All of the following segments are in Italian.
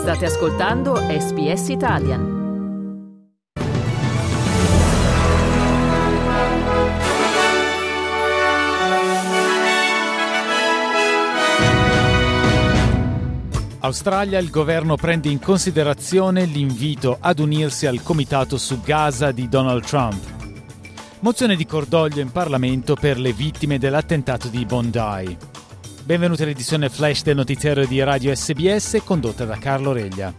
State ascoltando SBS Italian. Australia, il governo prende in considerazione l'invito ad unirsi al comitato su Gaza di Donald Trump. Mozione di cordoglio in Parlamento per le vittime dell'attentato di Bondi. Benvenuti all'edizione flash del notiziario di Radio SBS condotta da Carlo Reglia.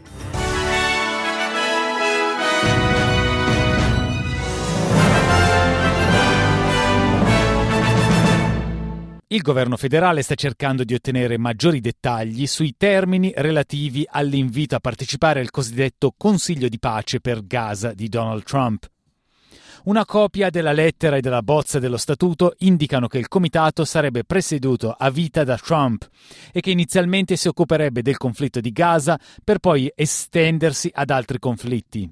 Il governo federale sta cercando di ottenere maggiori dettagli sui termini relativi all'invito a partecipare al cosiddetto Consiglio di pace per Gaza di Donald Trump. Una copia della lettera e della bozza dello statuto indicano che il comitato sarebbe presieduto a vita da Trump e che inizialmente si occuperebbe del conflitto di Gaza per poi estendersi ad altri conflitti.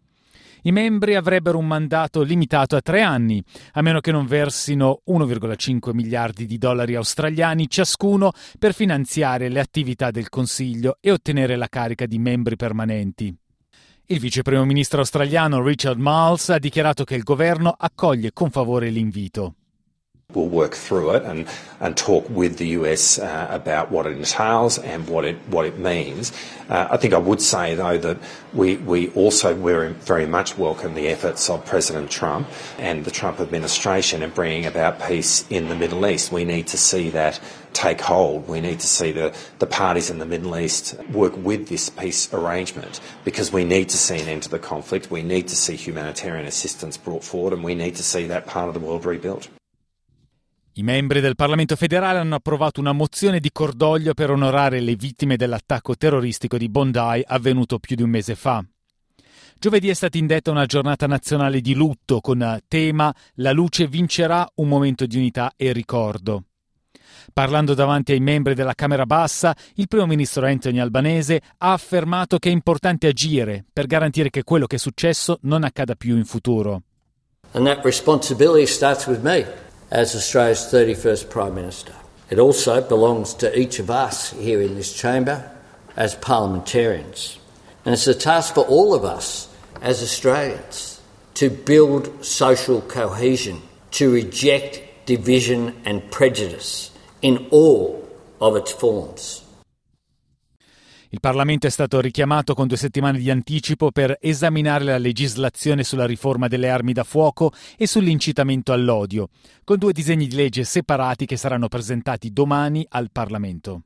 I membri avrebbero un mandato limitato a 3 anni, a meno che non versino 1,5 miliardi di dollari australiani ciascuno per finanziare le attività del Consiglio e ottenere la carica di membri permanenti. Il vice primo ministro australiano Richard Marles ha dichiarato che il governo accoglie con favore l'invito. We'll work through it and talk with the US about what it entails and what it means. I think I would say though that we also very much welcome the efforts of President Trump and the Trump administration in bringing about peace in the Middle East. We need to see that take hold. We need to see the parties in the Middle East work with this peace arrangement because we need to see an end to the conflict. We need to see humanitarian assistance brought forward and we need to see that part of the world rebuilt. I membri del Parlamento federale hanno approvato una mozione di cordoglio per onorare le vittime dell'attacco terroristico di Bondi avvenuto più di un mese fa. Giovedì è stata indetta una giornata nazionale di lutto con tema «La luce vincerà, un momento di unità e ricordo». Parlando davanti ai membri della Camera Bassa, il primo ministro Anthony Albanese ha affermato che è importante agire per garantire che quello che è successo non accada più in futuro. And that responsibility starts with me as Australia's 31st Prime Minister. It also belongs to each of us here in this chamber as parliamentarians. And it's a task for all of us as Australians to build social cohesion, to reject division and prejudice in all of its forms. Il Parlamento è stato richiamato con 2 settimane di anticipo per esaminare la legislazione sulla riforma delle armi da fuoco e sull'incitamento all'odio, con 2 disegni di legge separati che saranno presentati domani al Parlamento.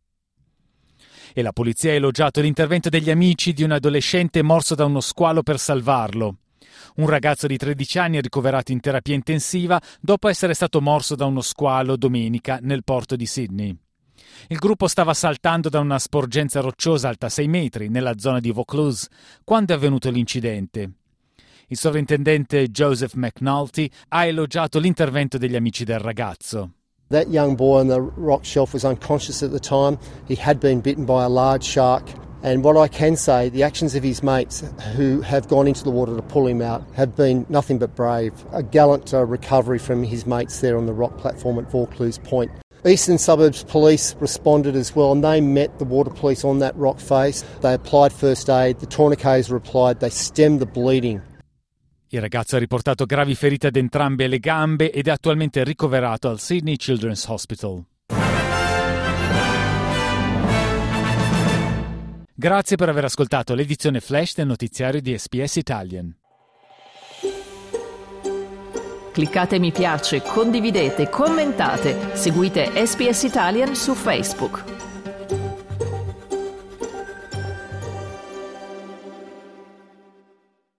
E la polizia ha elogiato l'intervento degli amici di un adolescente morso da uno squalo per salvarlo. Un ragazzo di 13 anni è ricoverato in terapia intensiva dopo essere stato morso da uno squalo domenica nel porto di Sydney. Il gruppo stava saltando da una sporgenza rocciosa alta 6 metri nella zona di Vaucluse quando è avvenuto l'incidente. Il sovrintendente Joseph McNulty ha elogiato l'intervento degli amici del ragazzo. That young boy on the rock shelf was unconscious at the time. He had been bitten by a large shark. And what I can say, the actions of his mates who have gone into the water to pull him out have been nothing but brave. A gallant recovery from his mates there on the rock platform at Vaucluse Point. Eastern Suburbs Police responded as well and they met the water police on that rock face. They applied first aid, the tourniquets were applied, they stemmed the bleeding. Il ragazzo ha riportato gravi ferite ad entrambe le gambe ed è attualmente ricoverato al Sydney Children's Hospital. Grazie per aver ascoltato l'edizione flash del notiziario di SBS Italian. Cliccate mi piace, condividete, commentate, seguite SBS Italian su Facebook.